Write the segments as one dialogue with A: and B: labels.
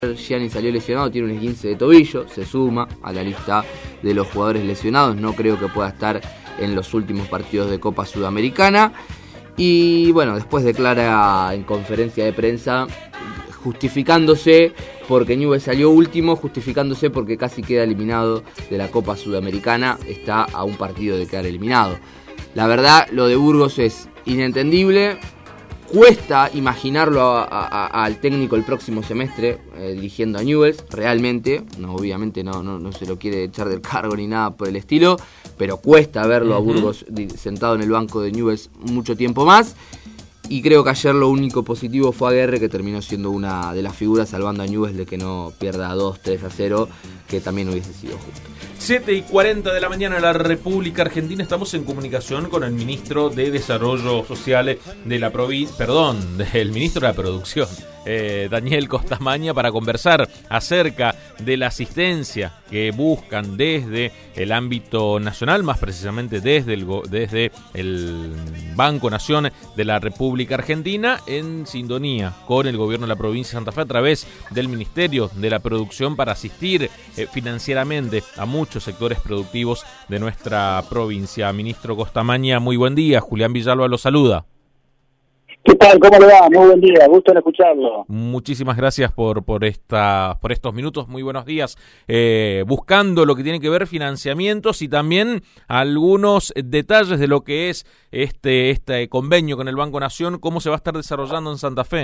A: Gianni salió lesionado, tiene un esguince de tobillo, se suma a la lista de los jugadores lesionados, no creo que pueda estar en los últimos partidos de Copa Sudamericana. Y bueno, después declara en conferencia de prensa justificándose porque Newell's salió último, justificándose porque casi queda eliminado de la Copa Sudamericana, está a un partido de quedar eliminado. La verdad, lo de Burgos es inentendible. Cuesta imaginarlo al técnico el próximo semestre dirigiendo a Newell's, realmente. No, obviamente no se lo quiere echar del cargo ni nada por el estilo, pero cuesta verlo a Burgos sentado en el banco de Newell's mucho tiempo más. Y creo que ayer lo único positivo fue Aguerre, que terminó siendo una de las figuras salvando a Newell's de que no pierda 2-3-0, que también hubiese sido justo.
B: 7:40 de la mañana en la República Argentina. Estamos en comunicación con el ministro de Desarrollo Social de la provincia, del ministro de la Producción, Daniel Costamaña, para conversar acerca de la asistencia que buscan desde el ámbito nacional, más precisamente desde el Banco Nación de la República Argentina, en sintonía con el gobierno de la provincia de Santa Fe a través del Ministerio de la Producción, para asistir financieramente a muchos sectores productivos de nuestra provincia. Ministro Costamaña, muy buen día. Julián Villalba lo saluda.
C: ¿Qué tal? ¿Cómo le va? Muy buen día, gusto en escucharlo.
B: Muchísimas gracias por estos minutos, muy buenos días. Buscando lo que tiene que ver financiamientos y también algunos detalles de lo que es este convenio con el Banco Nación, cómo se va a estar desarrollando en Santa Fe.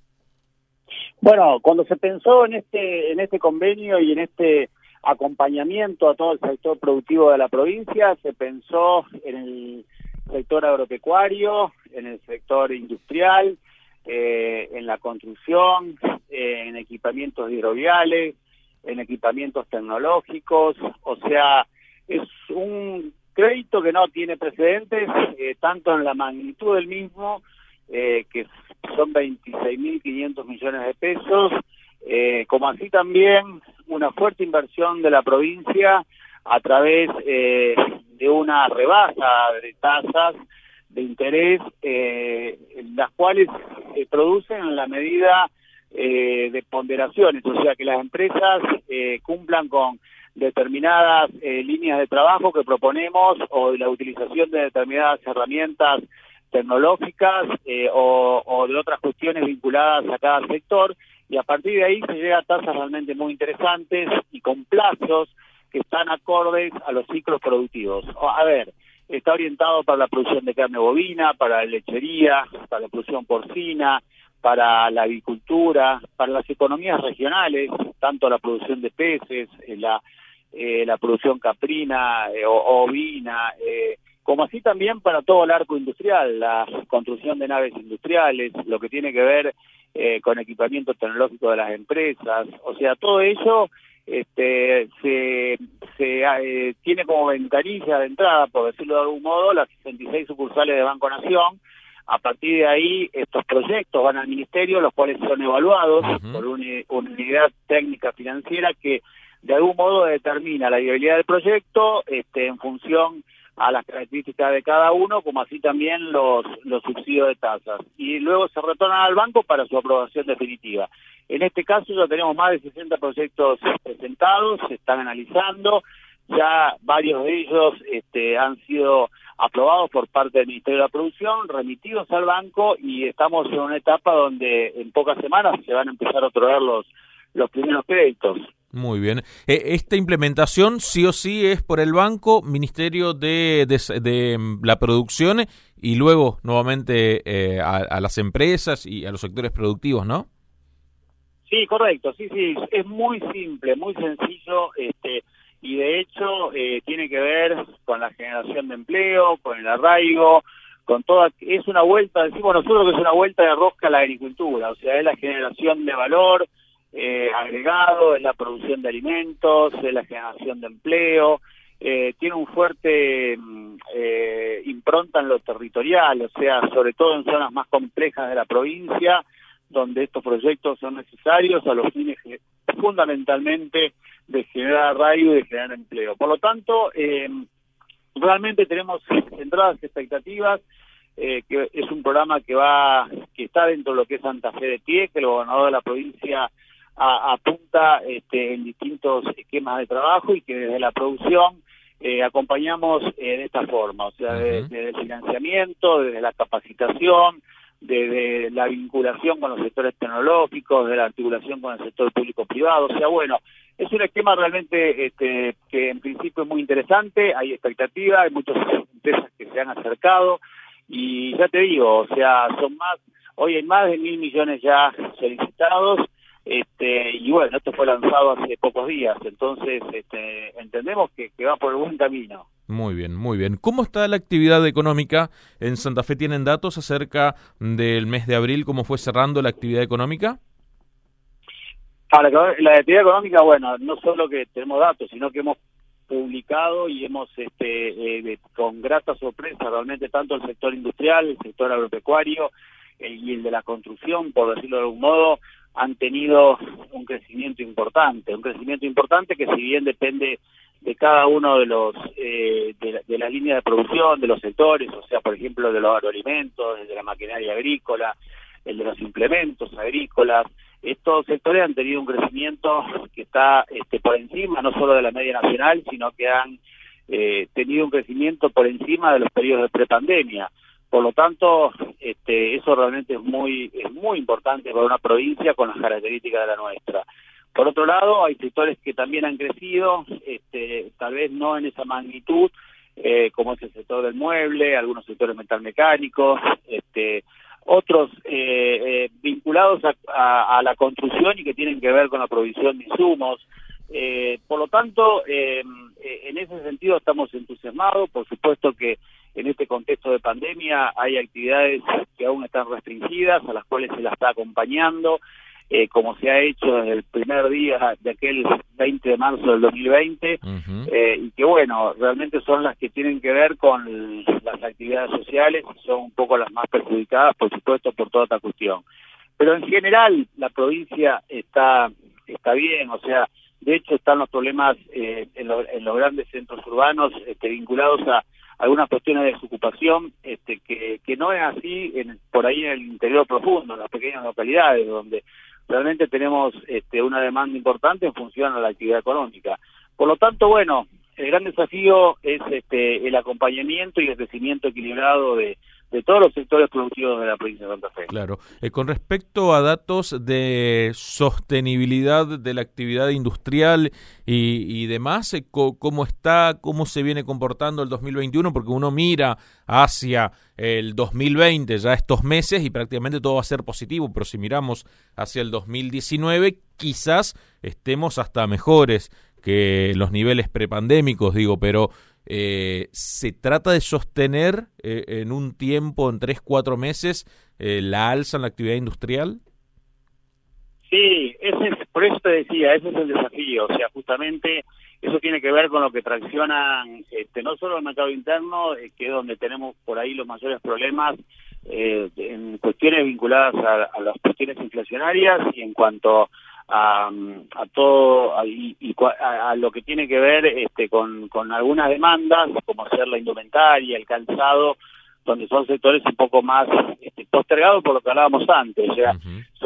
C: Bueno, cuando se pensó en este convenio y en este acompañamiento a todo el sector productivo de la provincia, se pensó en el sector agropecuario, en el sector industrial, en la construcción, en equipamientos hidroviales, en equipamientos tecnológicos. O sea, es un crédito que no tiene precedentes, tanto en la magnitud del mismo, que son 26.500 millones de pesos, como así también una fuerte inversión de la provincia a través de una rebaja de tasas de interés, las cuales se producen en la medida de ponderaciones, o sea que las empresas cumplan con determinadas líneas de trabajo que proponemos, o de la utilización de determinadas herramientas tecnológicas o de otras cuestiones vinculadas a cada sector, y a partir de ahí se llega a tasas realmente muy interesantes y con plazos que están acordes a los ciclos productivos. A ver, está orientado para la producción de carne bovina, para la lechería, para la producción porcina, para la agricultura, para las economías regionales, tanto la producción de peces, la producción caprina o ovina, como así también para todo el arco industrial, la construcción de naves industriales, lo que tiene que ver con equipamiento tecnológico de las empresas. O sea, todo ello tiene como ventanilla de entrada, por decirlo de algún modo, las 66 sucursales de Banco Nación. A partir de ahí, estos proyectos van al ministerio, los cuales son evaluados por una unidad técnica financiera que de algún modo determina la viabilidad del proyecto en función a las características de cada uno, como así también los subsidios de tasas. Y luego se retornan al banco para su aprobación definitiva. En este caso ya tenemos más de 60 proyectos presentados, se están analizando, ya varios de ellos han sido aprobados por parte del Ministerio de la Producción, remitidos al banco, y estamos en una etapa donde en pocas semanas se van a empezar a otorgar los primeros créditos.
B: Muy bien. Esta implementación sí o sí es por el banco, Ministerio de la Producción, y luego nuevamente a las empresas y a los sectores productivos, ¿no?
C: Sí, correcto, sí, es muy simple, muy sencillo, y de hecho tiene que ver con la generación de empleo, con el arraigo, con toda, es una vuelta, decimos nosotros que es una vuelta de rosca a la agricultura, o sea, es la generación de valor agregado, es la producción de alimentos, es la generación de empleo, tiene un fuerte impronta en lo territorial, o sea, sobre todo en zonas más complejas de la provincia, donde estos proyectos son necesarios a los fines fundamentalmente de generar arraigo y de generar empleo. Por lo tanto, realmente tenemos centradas expectativas, que es un programa que está dentro de lo que es Santa Fe de pie, que el gobernador de la provincia apunta en distintos esquemas de trabajo y que desde la producción acompañamos de esta forma, o sea, desde el financiamiento, desde la capacitación, desde la vinculación con los sectores tecnológicos, de la articulación con el sector público-privado, o sea, bueno, es un esquema realmente que en principio es muy interesante, hay expectativa, hay muchas empresas que se han acercado y ya te digo, o sea, hoy hay más de 1.000 millones ya solicitados, y bueno, esto fue lanzado hace pocos días, entonces entendemos que va por el buen camino.
B: Muy bien, muy bien. ¿Cómo está la actividad económica en Santa Fe? ¿Tienen datos acerca del mes de abril, cómo fue cerrando la actividad económica?
C: La actividad económica, bueno, no solo que tenemos datos, sino que hemos publicado y hemos, con grata sorpresa, realmente tanto el sector industrial, el sector agropecuario y el de la construcción, por decirlo de algún modo, han tenido un crecimiento importante que si bien depende de cada uno de los de las líneas de producción, de los sectores, o sea, por ejemplo, de los agroalimentos, de la maquinaria agrícola, el de los implementos agrícolas, estos sectores han tenido un crecimiento que está por encima no solo de la media nacional, sino que han tenido un crecimiento por encima de los periodos de prepandemia. Por lo tanto, eso realmente es muy importante para una provincia con las características de la nuestra. Por otro lado, hay sectores que también han crecido, tal vez no en esa magnitud, como es el sector del mueble, algunos sectores metalmecánicos, otros vinculados a la construcción y que tienen que ver con la provisión de insumos. Por lo tanto, en ese sentido estamos entusiasmados. Por supuesto que en este contexto de pandemia hay actividades que aún están restringidas, a las cuales se las está acompañando, como se ha hecho desde el primer día de aquel 20 de marzo del 2020, y que bueno, realmente son las que tienen que ver con las actividades sociales, y son un poco las más perjudicadas, por supuesto, por toda esta cuestión. Pero en general la provincia está bien, o sea, de hecho están los problemas en los grandes centros urbanos vinculados a algunas cuestiones de desocupación, que no es así por ahí en el interior profundo, en las pequeñas localidades, donde realmente tenemos una demanda importante en función a la actividad económica. Por lo tanto, bueno, el gran desafío es el acompañamiento y el crecimiento equilibrado de todos los sectores productivos de la provincia de Santa Fe.
B: Claro. Con respecto a datos de sostenibilidad de la actividad industrial y demás, ¿cómo se viene comportando el 2021? Porque uno mira hacia el 2020, ya estos meses, y prácticamente todo va a ser positivo, pero si miramos hacia el 2019, quizás estemos hasta mejores que los niveles prepandémicos, pero ¿se trata de sostener en un tiempo, en 3-4 meses, la alza en la actividad industrial?
C: Sí, por eso te decía, ese es el desafío, o sea, justamente eso tiene que ver con lo que traccionan no solo el mercado interno, que es donde tenemos por ahí los mayores problemas en cuestiones vinculadas a las cuestiones inflacionarias y en cuanto a todo a lo que tiene que ver con algunas demandas como ser la indumentaria, el calzado, donde son sectores un poco más postergados por lo que hablábamos antes, o sea,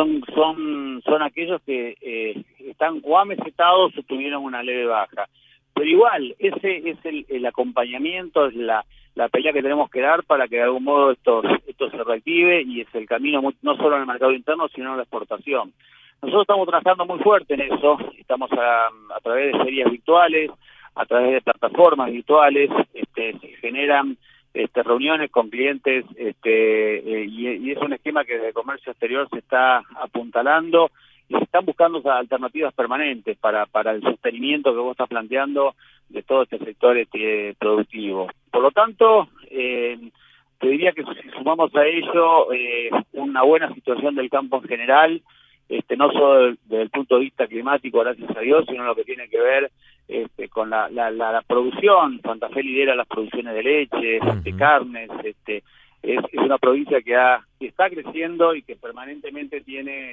C: son aquellos que están o amesetados o tuvieron una leve baja. Pero igual, ese es el acompañamiento, es la pelea que tenemos que dar para que de algún modo esto se reactive, y es el camino no solo en el mercado interno, sino en la exportación. Nosotros estamos trabajando muy fuerte en eso, estamos a través de ferias virtuales, a través de plataformas virtuales, se generan reuniones con clientes, y es un esquema que desde comercio exterior se está apuntalando, y se están buscando alternativas permanentes para el sostenimiento que vos estás planteando de todo este sector productivo. Por lo tanto, te diría que si sumamos a ello una buena situación del campo en general, no solo desde el punto de vista climático, gracias a Dios, sino lo que tiene que ver con la producción. Santa Fe lidera las producciones de leche, de carnes, es una provincia que está creciendo y que permanentemente tiene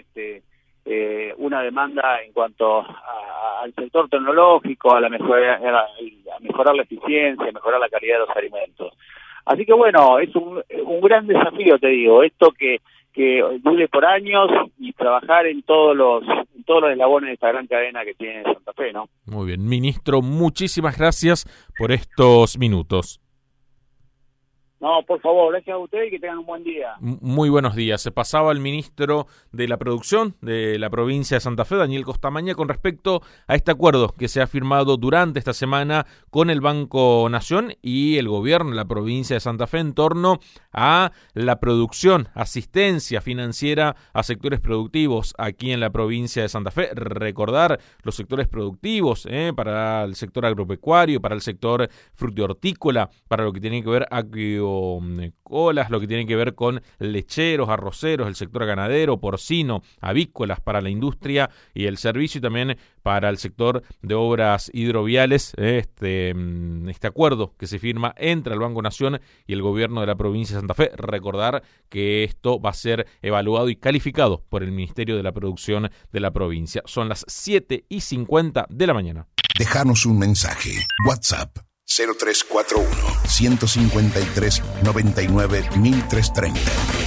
C: una demanda en cuanto al sector tecnológico, a mejorar la eficiencia, a mejorar la calidad de los alimentos. Así que bueno, es un gran desafío, te digo, esto que dure por años y trabajar en todos todos los eslabones de esta gran cadena que tiene Santa Fe, ¿no?
B: Muy bien, ministro, muchísimas gracias por estos minutos.
C: No, por favor, gracias a ustedes y que tengan un buen día.
B: Muy buenos días. Se pasaba el ministro de la Producción de la provincia de Santa Fe, Daniel Costamaña, con respecto a este acuerdo que se ha firmado durante esta semana con el Banco Nación y el gobierno de la provincia de Santa Fe en torno a la producción, asistencia financiera a sectores productivos aquí en la provincia de Santa Fe. Recordar los sectores productivos para el sector agropecuario, para el sector frutihortícola, para lo que tiene que ver colas, lo que tiene que ver con lecheros, arroceros, el sector ganadero, porcino, avícolas, para la industria y el servicio, y también para el sector de obras hidroviales, este acuerdo que se firma entre el Banco Nación y el gobierno de la provincia de Santa Fe. Recordar que esto va a ser evaluado y calificado por el Ministerio de la Producción de la provincia. Son las 7:50 de la mañana.
D: Dejanos un mensaje. WhatsApp 0341 153 99 1330.